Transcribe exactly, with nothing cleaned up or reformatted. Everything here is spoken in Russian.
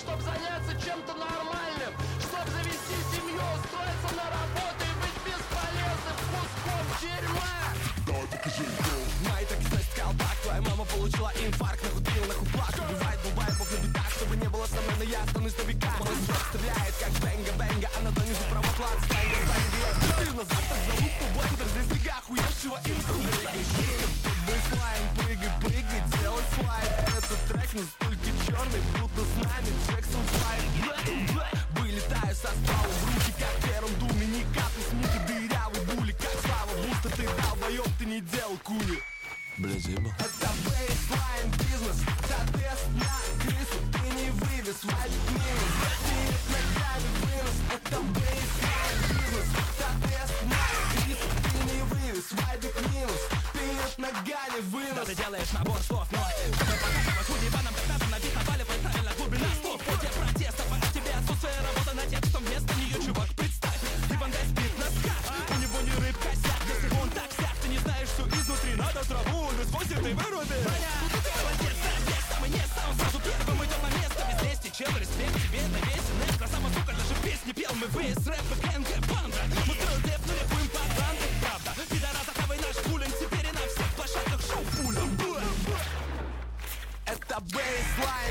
чтоб заняться чем-то нормальным, чтоб завести семью, устроиться на работу и быть бесполезным куском дерьма. Мои так значит колпак, твоя мама получила инфаркт, нахуй пил, нахуй плак. Убивает, бывает, бог не так, чтобы не было со мной, но я останусь на века. Мой срок стреляет, как бенга-бенга, а на доне за правоплат станет бенга. Ты назад, так зовут по блендер, здесь бега охуевшего инструмента. Бейслайн, прыгай, прыгай, делай слайд. Этот трек настолько черный, будто с нами Джексон Файв. Вылетаю со стволом в руки, как первым думе, не капли с нити, дырявый були, как слава буста. Ты долбоёб, ты не делал кули. Блядь, заебал. Это бейслайн бизнес, за тест на крысу ты не вывез, валит минус. Перед ногами вынос, это бейслайн бизнес, за тест на крысу ты не вывез, валит минус. Перед ногами вынос. Да ты делаешь набор слов, но чтобы показывать хулиганам, как надо напиховаливать правильно глубина слов. В ходе протестов, а в тебе отсутствие работы над текстом, вместо нее, чувак, представь, ты бандай спит на скат, у него не рыбка сяк, если он так сяк, ты не знаешь, что изнутри надо траву, без восемь ты выруби. Броня, молодец, здесь самый не сам, сразу первым идем на место, без лести, чел, респект тебе навесенный, красава, сука, даже песни пел, мы весь рэп, КНГ, банда, мы строил депнули, будем пропаганды, правда, пидораса, хавай наш пулинг, теперь и на всех площадках шоу пуля. Это бейслайн